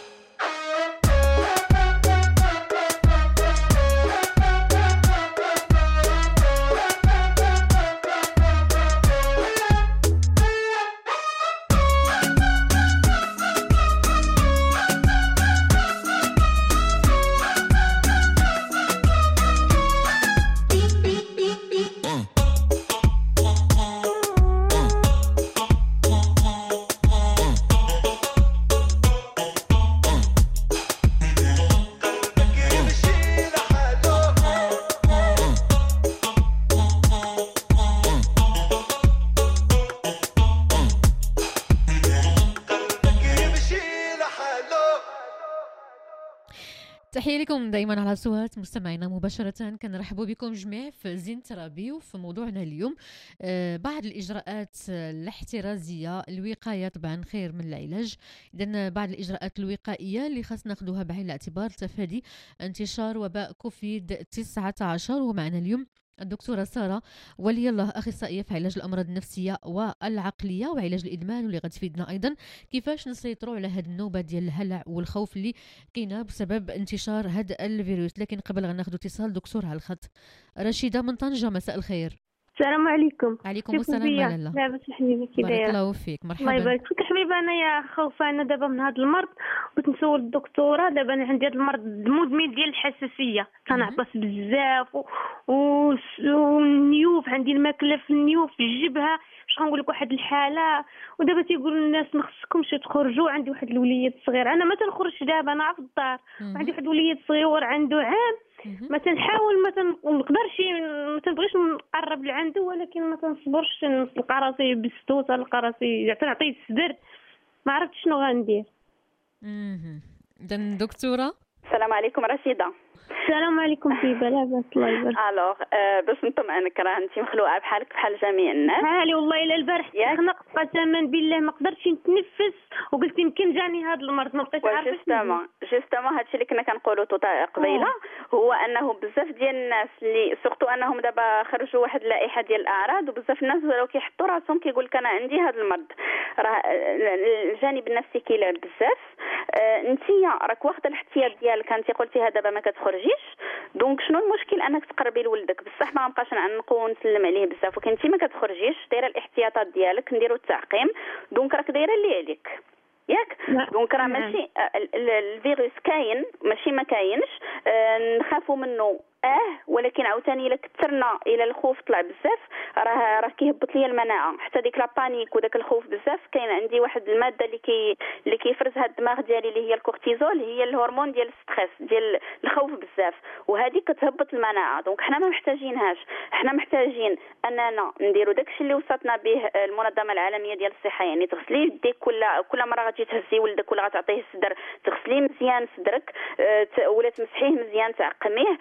تحية لكم دائما على صوت مستمعينا مباشرة. كنرحبوا بكم جميع في زين ترابي وفي موضوعنا اليوم بعض الإجراءات الاحترازية الوقاية طبعا خير من العلاج. إذن بعض الإجراءات الوقائية اللي خاص ناخذوها بعين الاعتبار تفادي انتشار وباء كوفيد-19. ومعنا اليوم الدكتورة سارة ولي الله، أخصائية في علاج الأمراض النفسية والعقلية وعلاج الإدمان، واللي غتفيدنا أيضا كيفاش نسيطروا على هذه النوبة ديال الهلع والخوف اللي كاينه بسبب انتشار هذا الفيروس. لكن قبل غناخذ اتصال دكتور على الخط. رشيدة من طنجة، مساء الخير. السلام عليكم. عليكم السلام ورحمة الله. لاباس الحبيبه كي دايره؟ بارك الله فيك. مرحبا. الله يبارك فيك حبيبه. انا يا خوفه انا دابا من هذا المرض، بغيت نسول الدكتوره. دابا انا عندي هذا المرض المزمن ديال الحساسيه، كنعطس بزاف والنيوف، عندي الماكله في النيوف في الجبهه، باش غنقول لك واحد الحاله. ودابا تيقولوا الناس ما خصكمش تخرجوا. عندي واحد الوليد صغير، انا ما تنخرجش دابا، انا في الدار. عندي واحد الوليد صغير عنده عام، ما تنحاول ما تنقدرش ما تنبغيش نقرب لعنده، ولكن ما تنصبرش نلقى راسي بالستوته، نلقى راسي تنعطيه الصدر، ما عرفتش شنو غندير. اذا دكتوره السلام عليكم رشيدة. السلام عليكم طيبه. لاباس الله يبارك. الوغ باش نطمئنك، راه انت مخلوعه بحالك بحال جميع الناس. حالي والله الا البارح خنقت قسما بالله، ما قدرتش نتنفس وقلت يمكن جاني هذا المرض، ما بقيتش عارفه. جوستومون هادشي اللي كنا كنقولوا قبيله، هو انه بزاف ديال الناس اللي سورتو انهم دابا خرجوا واحد اللائحه ديال الاعراض، وبزاف الناس راهو كيحطوا راسهم كيقول لك انا عندي هذا المرض. راه الجانب النفسي كيلعب بزاف. انتيا راك واخده الاحتياط ديالك، انت قلتيها دابا ما كتخرجيش، دونك شنو المشكل انك تقربي لولدك؟ بصح ما غنبقاش نعنقو ونسلم عليه بزاف، ولكن انت ما كتخرجيش، دايره الاحتياطات ديالك، نديروا التعقيم، دونك راك دايره اللي عليك ياك. دونك راه ماشي الفيروس كاين، ماشي ما كاينش، نخافوا منه ولكن عاوتاني الا كثرنا الى الخوف طلع بزاف راه كيهبط ليا المناعه، حتى ديك لا بانيك وداك الخوف بزاف. كاين عندي واحد الماده اللي كيفرزها الدماغ ديالي اللي هي الكورتيزول، هي الهرمون ديال الستريس ديال الخوف بزاف، وهذه كتهبط المناعه. دونك حنا ما محتاجينهاش، حنا محتاجين اننا نديروا داكشي اللي وصلتنا به المنظمه العالميه ديال الصحه، يعني تغسلي يديك كل مره غتجي تهزي ولدك ولا غتعطيه الصدر، تغسليه مزيان صدرك ولا تمسحيه مزيان، تعقميه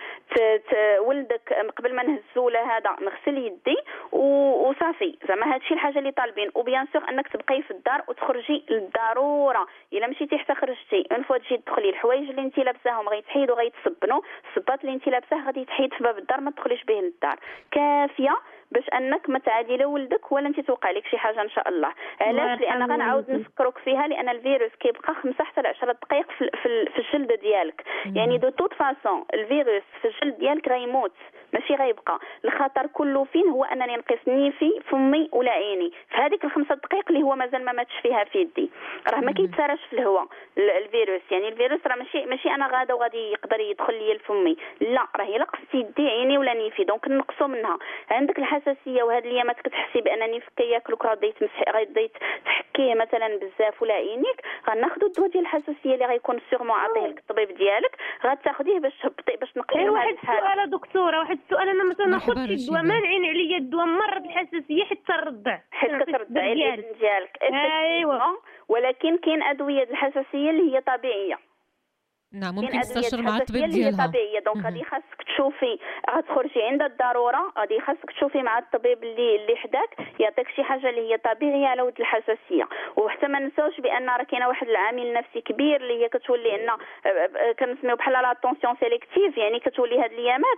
ولدك قبل ما نهزو له هذا نغسل يدي وصافي. زعما هادشي الحاجه اللي طالبين. وبيان سور انك تبقاي في الدار وتخرجي للضروره، الا مشيتي حتى خرجتي اون فوا تجي تدخلي الحوايج اللي انت لابساهم غيتحيدوا غيتصبنوا، الصباط اللي انت لابساه غادي يتحيد في باب الدار، ما تدخليش به للدار، كافيه باش انك ما تعادي لا ولدك ولا انت توقع لك شي حاجه ان شاء الله. علاش؟ لان غنعاود نفكروك فيها، لان الفيروس كيبقى 5 حتى 10 دقائق في الجلد ديالك. يعني دو توت فاسون الفيروس في الجلد ديالك غيموت، ماشي غيبقى. الخطر كله فين؟ هو انني نقصني في فمي ولا عيني في هذيك ال5 دقائق اللي هو مازال ما ماتش فيها في يدي. راه ما كيتسارش في الهواء الفيروس، يعني الفيروس راه ماشي انا غادا وغادي يقدر يدخل لي لفمي، لا، راه الا قصت يدي عيني ولا نيفي، دونك نقصوا منها. عندك الحساسيه الحساسيه وهاد الايامات كتحسي بانني فك ياكلك راه غادي تحكيه مثلا بزاف ولا عينيك، غناخذوا الدواء ديال الحساسيه اللي غيكون سيغمون عطيه لك الطبيب ديالك، غتاخذيه باش تهبطي باش نقللوا واحد السؤال دكتوره، واحد السؤال، انا مثلا ناخذ الدواء مانعين عليا الدواء مرض الحساسيه حتى نرضع حيت كترضعي الابن ديالك. ايوا ولكن كاين ادويه الحساسيه اللي هي طبيعيه. نعم ممكن تستشير مع الطبيب ديالها. طبيعيه دونك غادي خاصك تشوفي، غتخرجي عند الضروره غادي خاصك تشوفي مع الطبيب اللي حداك يعطيك شي حاجه اللي هي طبيعيه على ود الحساسيه. وحتى ما نساوش بان راه كاينه واحد العامل نفسي كبير اللي هي كتولي ان كنسميو بحال لا طونسيون سيليكتيف، يعني كتولي هاد الايامات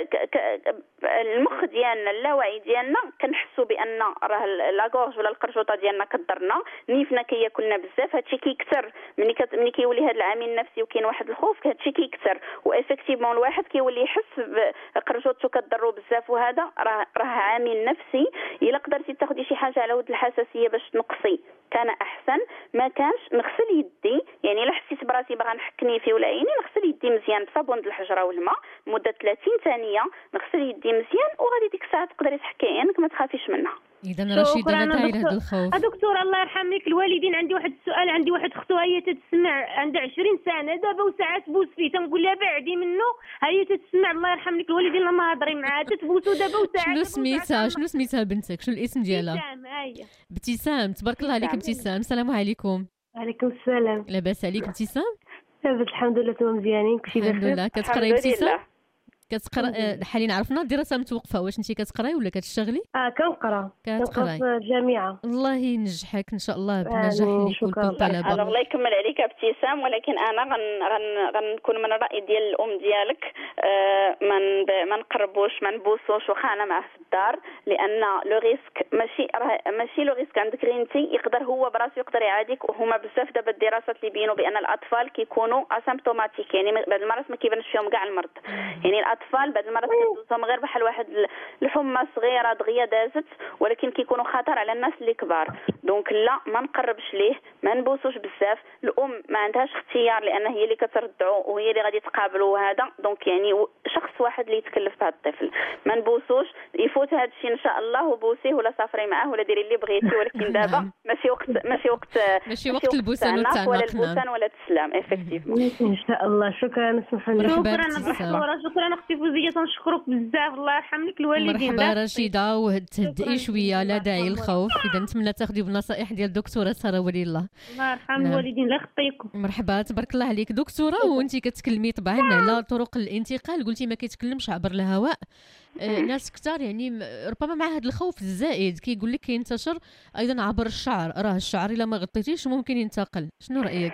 المخ ديالنا اللاوعي ديالنا كنحسوا بان راه لاكورج ولا القرجوطه ديالنا كضرنا، نيفنا كياكلنا بزاف، هادشي كيكثر ملي كيولي هاد العامل النفسي وكاين واحد الخوف، هادشي كيكثر وافكتيفمون الواحد كيولي يحس بقرجوطته كضرو بزاف، وهذا راه عامل نفسي. الا قدرتي تاخدي شي حاجه على ود الحساسيه باش تنقصي كان احسن، ما كانش نغسل يدي، يعني الا حسيت براسي باغا نحك نيفي ولا عيني نغسل يدي مزيان بصابون الحجره والماء لمده 30 ثانيه، نغسل يدي مزيان وغادي ديك الساعه تقدري تحكي عينك ما تخافيش منها. اذا رشيده لا داعي لهذا الخوف. دكتور الله يرحم لك الوالدين، عندي واحد السؤال، عندي واحد اختها هي تتسمع عندها 20 سنه دابا وساعات بوس فيه، تنقول لها بعدي منه، هي تتسمع الله يرحم لك الوالدين لما هضري معاها تتبوسو دابا وساعات. شنو سميتها بنتك؟ شنو الاسم ديالها؟ ابتسام. تبارك الله عليك ابتسام. السلام عليكم. وعليكم السلام. لاباس عليك ابتسام؟ لاباس الحمد لله تمام مزيانين كلشي بخير الحمد لله. كتقراي ابتسام؟ كتقرا حاليا عرفنا الدراسه متوقفه، واش انت كتقراي ولا كتشتغلي؟ كنقرا في الجامعه. الله ينجحك ان شاء الله بالنجاح ليك ولكل الطلبه. الله يكمل عليك ابتسام، ولكن انا غنكون من الراي ديال الام ديالك، ما نقربوش ما نبوسوش واخا انا معاه في الدار، لان لو ريسك ماشي لو ريسك عندك غير انت، يقدر هو براسو يقدر يعاديك. وهما بزاف دابا الدراسات اللي بينوا بان الاطفال كيكونوا اسيمبتوماتيك، يعني بعض المرات ما كيبانش فيهم كاع المرض، يعني الاطفال بعض المرات كتدوزهم غير بحال واحد الحمى صغيره دغيا دازت، ولكن كيكونوا خطر على الناس اللي كبار. دونك لا ما نقربش ليه، ما نبوسوش بزاف. الام ما عندهاش اختيار لان هي اللي كترضعو وهي اللي غادي تقابلوا هذا، دونك يعني شخص واحد اللي يتكلف بهذا الطفل. ما نبوسوش، يفوت هذا الشيء ان شاء الله وبوسيه ولا سافري معاه ولا ديري اللي بغيتي، ولكن دابا ماشي وقت البوسان ولا البوسان ولا التسلام افكتيفمون. ان شاء الله. شكرا شكرا اختي فوزيه، تنشكرك بزاف الله يرحم لك الوالدين. مرحبا رشيده، وتهدئي شويه لا داعي للخوف. اذا نتمنى تاخذي بالنصائح ديال الدكتوره ساره ولي الله. الله يرحم الوالدين الله يخطيكم. مرحبا تبارك الله عليك دكتوره. وانت كتكلمي طبعا على طرق الانتقال، قلتي ما كيتكلمش عبر الهواء. ناس كثار يعني ربما مع هذا الخوف الزائد كيقول لك كينتشر ايضا عبر الشعر، راه الشعر الا ما غطيتيش ممكن ينتقل. شنو رايك؟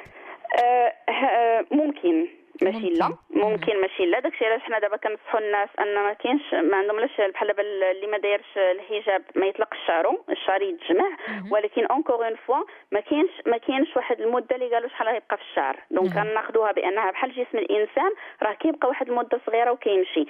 ممكن ماشي لا داكشي علاش حنا دابا كنصحوا الناس ان ما عندهملاش بحال دابا اللي ما دايرش الحجاب ما يطلقش شعره، الشعر يتجمع، ولكن اونكور اون فوا ما كاينش واحد المده اللي قالوا شحال غيبقى في الشعر. دونك كناخذوها بانها بحال جسم الانسان راه كيبقى واحد المده صغيره وكيمشي.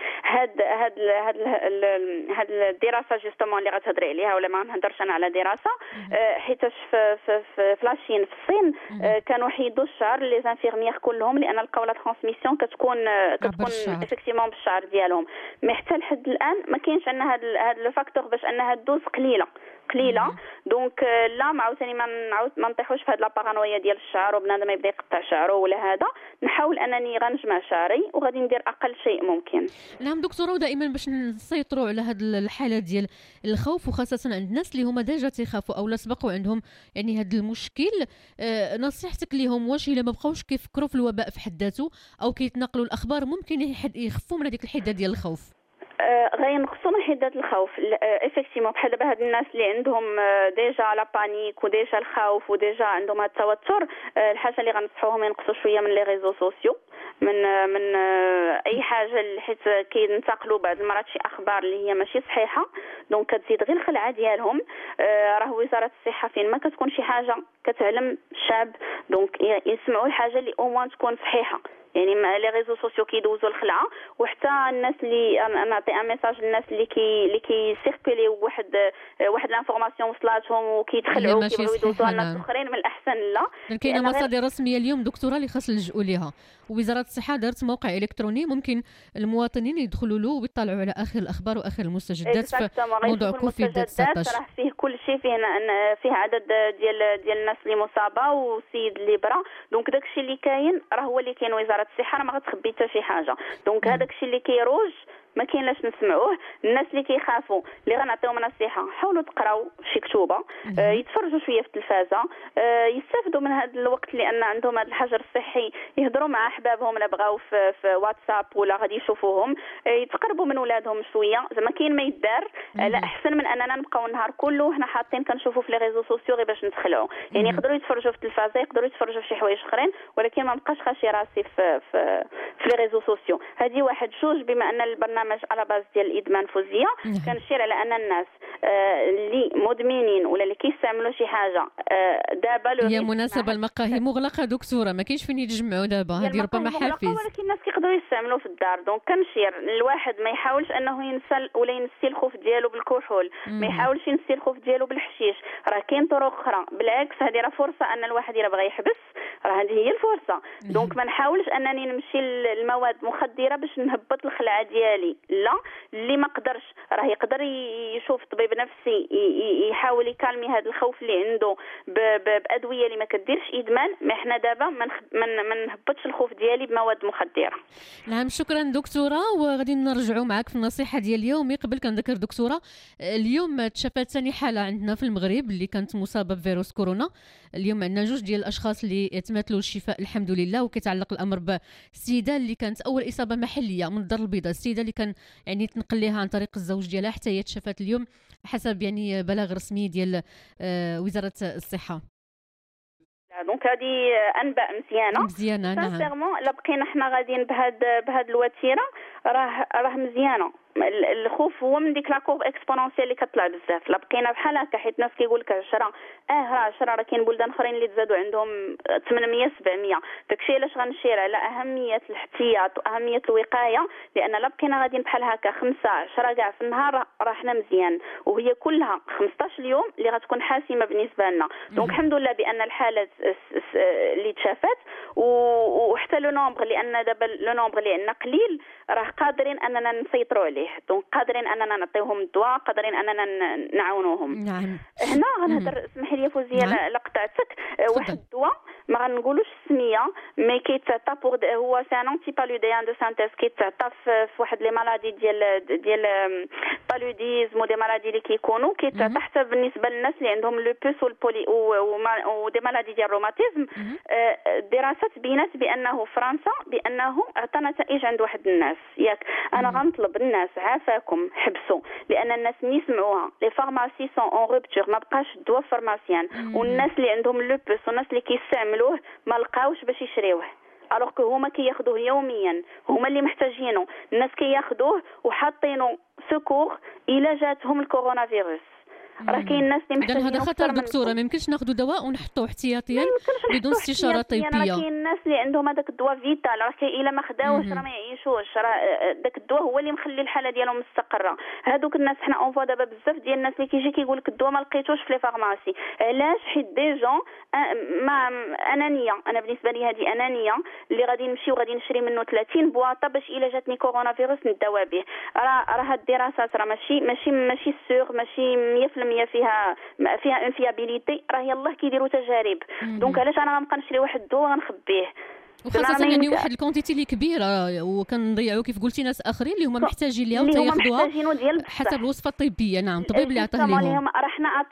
هاد الدراسه جوستومون اللي غتهضري عليها، ولا ما نهضرش انا على دراسه، حيتاش في لاشين في الصين كانوا حيدوا الشعر لي زانفيرميير كلهم، لان لقاو لا ترانسميسيون كتكون افكتيفمون بالشعر ديالهم. مي حتى لحد الان ما كاينش عندنا هاد لو فاكتور باش انها دوز قليله. دونك لا عاوتاني ما نطيحوش في هاد لا بارانويا ديال الشعر وبنادم يبدا يقطع شعره ولا هذا. نحاول انني غنجمع شعري وغادي ندير اقل شيء ممكن. نعم دكتوره، ودائما باش نسيطروا على هاد الحاله ديال الخوف، وخاصه عند الناس اللي هما ديجا تيخافوا او سبقوا عندهم يعني هاد المشكل، نصيحتك ليهم واش الا ما بقاوش كيفكروا في الوباء في حد ذاته او كيتناقلوا الاخبار ممكن يخفوا من هذيك الحده ديال الخوف؟ غينقصوا من حده الخوف افكتيمون. بحال دابا هاد الناس اللي عندهم ديجا لا بانيك وديجا الخوف وديجا عندهم هاد التوتر، الحاجه اللي غنصحوهم ينقصوا شويه من لي ريزو سوسيو، من اي حاجه، حيت كينتقلوا بعض المرات شي اخبار اللي هي ماشي صحيحه، دونك كتزيد غير الخلعه ديالهم. راه وزاره الصحه فين ما كتكون شي حاجه كتعلم الشعب، دونك يسمعوا الحاجه اللي او تكون صحيحه. يعني مع لي ريزو سوسيو كيدوزوا الخلعه، وحتى الناس اللي نعطي ان ميساج للناس اللي كيسيركوليو واحد لانفورماسيون وصلاتهم وكيتخلعوا كيبغيو يدوزوها الناس الاخرين، من الاحسن احسن لا. كاينه مصادر رسميه اليوم دكتوره اللي خاص نلجؤوا ليها، ووزاره الصحه دارت موقع الكتروني ممكن المواطنين يدخلوا له ويطلعوا على اخر الاخبار واخر المستجدات في موضوع كوفيد 19. راه فيه كل شيء، فيه عدد ديال الناس اللي مصابه والسيد اللي برا. دونك داكشي اللي كاين راه هو اللي كاين. وزاره الصحه راه ما غتخبي حتى شي حاجه. دونك هذاك الشيء اللي كيروج ما كاين لاش نسمعوه. الناس اللي كيخافوا اللي غنعطيهم نصيحه، حاولوا تقراو شي كتوبه، يتفرجوا شويه في التلفازه، يستافدوا من هذا الوقت لان عندهم هذا الحجر الصحي، يهضروا مع احبابهم اللي بغاو في واتساب ولا غادي يشوفوهم، يتقربوا من ولادهم شويه. زعما كاين ما يدار لا احسن من اننا نبقاو النهار كله حنا حاطين كنشوفوا في لي ريزو سوسيو غير باش نتخلعوا. يعني يقدروا يتفرجوا في التلفازه، يقدروا يتفرجوا في شي حوايج اخرين، ولكن ما نبقاش خاشي راسي في لي ريزو سوسيو. هذه واحد. جوج، بما ان البرنامج على باز ديال الادمان فوزيه، كنشير على ان الناس اللي مدمنين ولا اللي كيستعملوا شي حاجه دابا هي مناسبه المقاهي مغلقه دكتوره، ما كاينش فين يتجمعوا دابا، هذه ربما حافز، ولكن الناس كيقدروا يستعملوا في الدار. دونك كنشير الواحد ما يحاولش انه ينسى ولا ينسي الخوف ديالو بالكحول، ما يحاولش ينسي الخوف ديالو بالحشيش. راه كاين طرق اخرى، بالعكس هذه راه فرصه ان الواحد الا بغى يحبس، راه هذه هي الفرصه. دونك ما نحاولش انني نمشي للمواد مخدره باش نهبط الخلعه ديالي، لا. اللي ما قدرش راه يقدر يشوف طبيب نفسي يحاول يكالمي هذا الخوف اللي عنده بادويه اللي ما كديرش ادمان. ما احنا دابا ما نهبطش الخوف ديالي بمواد مخدره. نعم، شكرا دكتوره. وغادي نرجعوا معك في النصيحه ديال اليوم. قبل كنذكر دكتوره، اليوم تشافت ثاني حاله عندنا في المغرب اللي كانت مصابه بفيروس كورونا. اليوم عندنا جوج ديال الاشخاص اللي تمثلوا الشفاء الحمد لله، وكيتعلق الامر بالسيده اللي كانت اول اصابه محليه من الدار البيضاء، السيده اللي كان يعني تنقل لها عن طريق الزوج ديالها حتى هي تشافت اليوم حسب يعني بلاغ رسمي ديال وزاره الصحه. دونك هذه انباء مزيانه. نعم. سانسيرمون لا بقينا حنا غاديين بهاد الوتيره راه مزيانه. الخوف هو من ديك لاكورب اكسبونونسيال اللي كتطلع بزاف. لا بقينا بحال هكا، حيت الناس كيقول لك 10 راه كاين بلدان اخرين اللي تزادوا عندهم 800 700. داكشي علاش غنشير على اهميه الاحتياط واهميه الوقايه، لان لا بقينا غاديين بحال هكا 5 10 كاع في النهار راه حنا مزيان، وهي كلها 15 يوم اللي غتكون حاسمه بالنسبه لنا. دونك الحمد لله بان الحالات اللي تشافت وحتى لو نومبر، لان دابا لو نومبر اللي عندنا قليل، راه قادرين اننا نسيطروا عليه. دونك قادرين اننا نعطيوهم الدواء، قادرين اننا نعاونوهم. نعم. هنا غنهضر، اسمحي لي فوزيه لا قطعتك. واحد الدواء ما غنقولوش السميه، مي كيتعطى هو سان انتي بالوديان دو سانتيز، كيتعطى في واحد لي مالادي ديال بالوديزم ودي مالادي اللي كيكونوا كيتعطى حتى بالنسبه للناس اللي عندهم لوبوس والبولي ودي مالادي ديال الروماتيزم. الدراسات بينات بانه فرنسا بانه عطى نتائج عند واحد الناس. ياك انا غنطلب الناس عافاكم حبسوا، لان الناس ملي يسمعوها لي فارماسي سون اون روبتور، ما بقاش الدواء فارماسيان، والناس اللي عندهم لوبوس والناس اللي كيستعملوه ما لقاوش باش يشريوه، الوغ كو هما كياخذوه يوميا، هما اللي محتاجينه. الناس كياخذوه وحاطينه سكور الى جاتهم الكورونا فيروس. راه كاين ناس اللي محتاجين. هذا خطر دكتوره، ما يمكنش ناخذوا دواء ونحطوه احتياطيا بدون استشاره طبيه. راه كاين الناس اللي عندهم هذاك الدواء فيتال، راه الا ما خداوش راه ما يعيشوش، راه داك الدواء هو اللي مخلي الحاله ديالهم مستقره. هذوك الناس حنا اونفوا دابا بزاف ديال الناس اللي كيجي كيقول لك الدواء ما لقيتوش في لي فارماسي. علاش؟ حيت دي جون ما انانيه. انا بالنسبه لي هذه انانيه، اللي غادي نمشي وغادي نشري منه 30 بواطه باش الا جاتني كورونا فيروس نداوى به. راه هاد الدراسات راه ماشي سور، ماشي 100% فيها انفيابيليتي، راه يلاه كيديروا تجارب. دونك علاش انا غنبقى نشري واحد الدواء غنخبيه؟ وخاصه يعني واحد الكونتيتي اللي كبيره، وكنضيعوا كيف قلتي ناس اخرين اللي هما محتاجين ليها وتاخذوها حسب الوصفه الطبيه. نعم، الطبيب اللي عطاه لهم. راه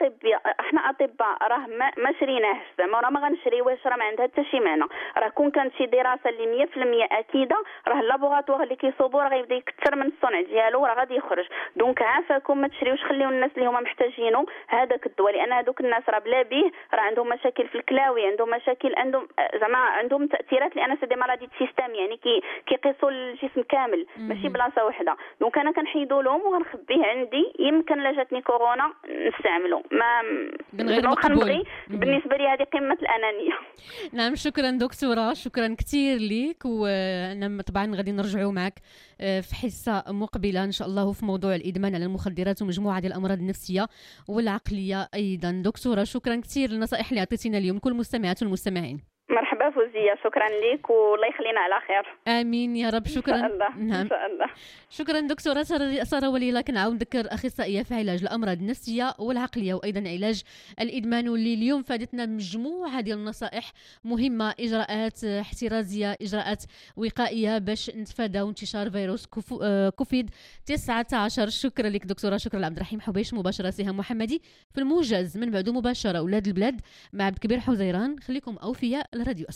حنا اطباء راه ما شريناهش، زعما راه ما غنشريوهش، راه ما عندها حتى شي معنى. راه كون كانت شي دراسه اللي 100% اكيده، راه اللابوغاتوار اللي كيصوبوا راه غيبدا يكثر من الصنع ديالو، راه غادي يخرج. دونك عافاكم ما تشريوش، خليو الناس اللي هما محتاجينه هذاك الدواء، لان هذوك الناس راه بلا به راه عندهم مشاكل في الكلاوي، عندهم مشاكل، عندهم زعما عندهم تاثيرات لان سي دي مالادي سيستيم يعني كيقيسوا الجسم كامل ماشي بلاصه واحده. دونك انا كنحيدوا لهم وغنخبيه عندي، يمكن لا جاتني كورونا نستعملو ما غير مقبول. بالنسبه لي هذه قمه الانانيه. نعم شكرا دكتوره، شكرا كثير ليك، وانا طبعا غادي نرجعوا معك في حصه مقبله ان شاء الله في موضوع الادمان على المخدرات ومجموعه ديال الامراض النفسيه والعقليه ايضا. دكتوره شكرا كثير للنصائح اللي عطيتينا اليوم. كل المستمعات والمستمعين مرحبا فوزية، شكرا لك والله يخلينا على خير. امين يا رب. شكرا. إن شاء الله. نعم. ان شاء الله. شكرا دكتوره ساره وليلى. كنعاود نذكر اخصائيه في علاج الامراض النفسيه والعقليه وايضا علاج الادمان، واللي اليوم فادتنا مجموعه ديال النصائح مهمه، اجراءات احترازيه، اجراءات وقائيه باش نتفاداو انتشار فيروس كوفيد 19. شكرا لك دكتوره. شكرا لعبد الرحيم حبيش، مباشره سهام محمدي في الموجز، من بعده مباشره اولاد البلاد مع عبد الكبير حزيران. خليكم اوفياء لراديو